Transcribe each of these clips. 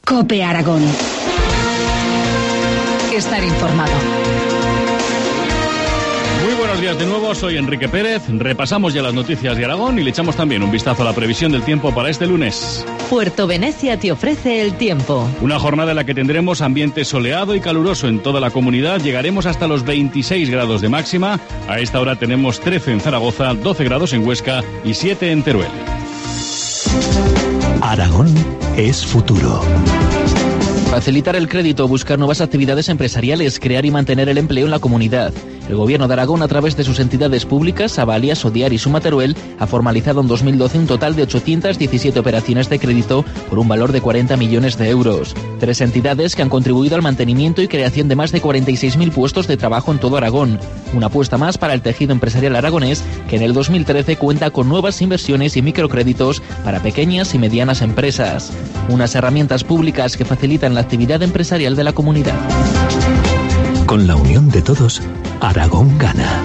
COPE Aragón. Estar informado. Muy buenos días de nuevo, soy Enrique Pérez. Repasamos ya las noticias de Aragón y le echamos también un vistazo a la previsión del tiempo para este lunes. Puerto Venecia te ofrece el tiempo. Una jornada en la que tendremos ambiente soleado y caluroso en toda la comunidad. Llegaremos hasta los 26 grados de máxima. A esta hora tenemos 13 en Zaragoza, 12 grados en Huesca y 7 en Teruel. Aragón es futuro. Facilitar el crédito, buscar nuevas actividades empresariales, crear y mantener el empleo en la comunidad. El Gobierno de Aragón, a través de sus entidades públicas, Avalia, Sodiar y Suma Teruel, ha formalizado en 2012 un total de 817 operaciones de crédito por un valor de 40 millones de euros. 3 entidades que han contribuido al mantenimiento y creación de más de 46.000 puestos de trabajo en todo Aragón. Una apuesta más para el tejido empresarial aragonés, que en el 2013 cuenta con nuevas inversiones y microcréditos para pequeñas y medianas empresas. Unas herramientas públicas que facilitan la actividad empresarial de la comunidad. Con la unión de todos, Aragón gana.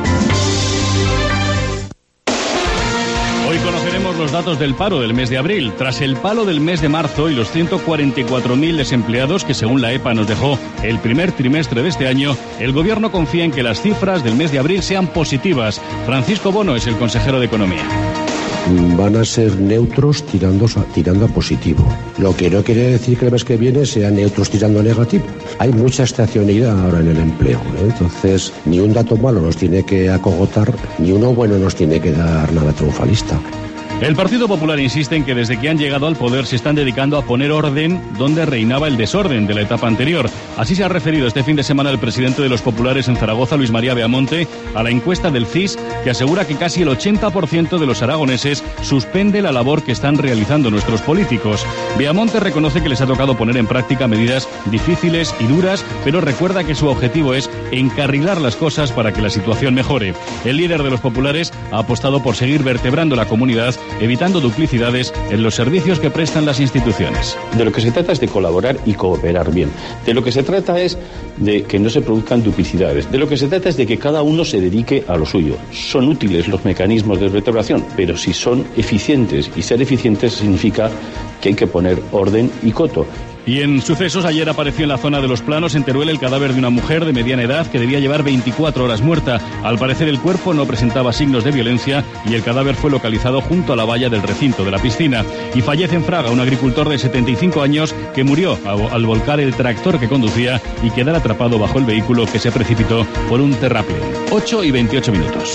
Hoy conoceremos los datos del paro del mes de abril. Tras el palo del mes de marzo y los 144.000 desempleados que según la EPA nos dejó el primer trimestre de este año, el Gobierno confía en que las cifras del mes de abril sean positivas. Francisco Bono es el consejero de Economía. Van a ser neutros tirando a positivo. Lo que no quiere decir que el mes que viene sean neutros tirando a negativo. Hay mucha estacionalidad ahora en el empleo, ¿eh? Entonces, ni un dato malo nos tiene que acogotar, ni uno bueno nos tiene que dar nada triunfalista. El Partido Popular insiste en que desde que han llegado al poder se están dedicando a poner orden donde reinaba el desorden de la etapa anterior. Así se ha referido este fin de semana el presidente de los populares en Zaragoza, Luis María Beamonte, a la encuesta del CIS, que asegura que casi el 80% de los aragoneses suspende la labor que están realizando nuestros políticos. Beamonte reconoce que les ha tocado poner en práctica medidas difíciles y duras, pero recuerda que su objetivo es encarrilar las cosas para que la situación mejore. El líder de los populares ha apostado por seguir vertebrando la comunidad, evitando duplicidades en los servicios que prestan las instituciones. De lo que se trata es de colaborar y cooperar bien. De lo que se trata es de que no se produzcan duplicidades. De lo que se trata es de que cada uno se dedique a lo suyo. Son útiles los mecanismos de vertebración, pero si son eficientes, y ser eficientes significa que hay que poner orden y coto. Y en sucesos, ayer apareció en la zona de Los Planos, en Teruel, el cadáver de una mujer de mediana edad que debía llevar 24 horas muerta. Al parecer, el cuerpo no presentaba signos de violencia y el cadáver fue localizado junto a la valla del recinto de la piscina. Y fallece en Fraga un agricultor de 75 años que murió al volcar el tractor que conducía y quedar atrapado bajo el vehículo que se precipitó por un terraplén. 8:28.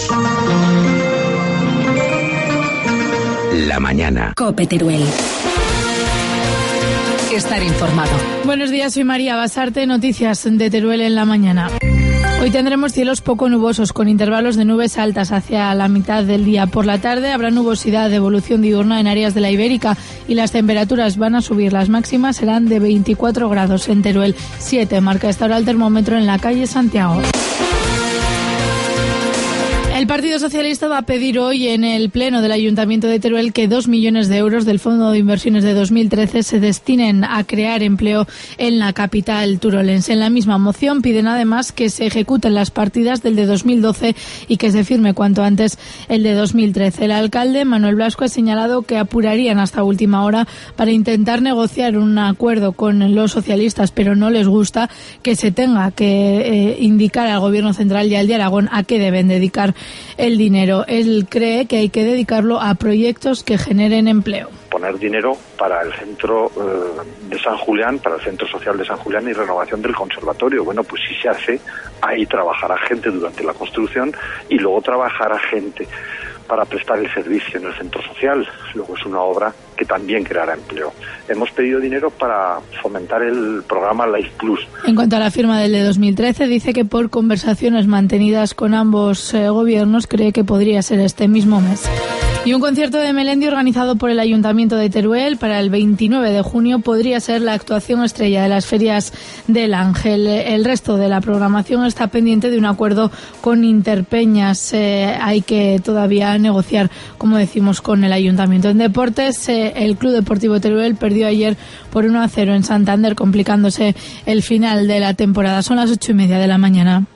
La mañana. COPE Teruel. Estar informado. Buenos días, soy María Basarte, noticias de Teruel en la mañana. Hoy tendremos cielos poco nubosos con intervalos de nubes altas hacia la mitad del día. Por la tarde habrá nubosidad de evolución diurna en áreas de la Ibérica y las temperaturas van a subir. Las máximas serán de 24 grados en Teruel. 7 marca esta hora el termómetro en la calle Santiago. El Partido Socialista va a pedir hoy en el Pleno del Ayuntamiento de Teruel que 2 millones de euros del Fondo de Inversiones de 2013 se destinen a crear empleo en la capital turolense. En la misma moción piden además que se ejecuten las partidas del de 2012 y que se firme cuanto antes el de 2013. El alcalde Manuel Blasco ha señalado que apurarían hasta última hora para intentar negociar un acuerdo con los socialistas, pero no les gusta que se tenga que indicar al Gobierno central y al de Aragón a qué deben dedicar el dinero. Él cree que hay que dedicarlo a proyectos que generen empleo. Poner dinero para el centro de San Julián, para el centro social de San Julián y renovación del conservatorio. Bueno, pues si se hace, ahí trabajará gente durante la construcción y luego trabajará gente para prestar el servicio en el centro social. Luego es una obra que también creará empleo. Hemos pedido dinero para fomentar el programa Life Plus. En cuanto a la firma del de 2013, dice que por conversaciones mantenidas con ambos gobiernos cree que podría ser este mismo mes. Y un concierto de Melendi organizado por el Ayuntamiento de Teruel para el 29 de junio podría ser la actuación estrella de las ferias del Ángel. El resto de la programación está pendiente de un acuerdo con Interpeñas. Hay que todavía negociar, como decimos, con el Ayuntamiento. En deportes, el Club Deportivo Teruel perdió ayer por 1-0 en Santander, complicándose el final de la temporada. Son las 8:30 de la mañana.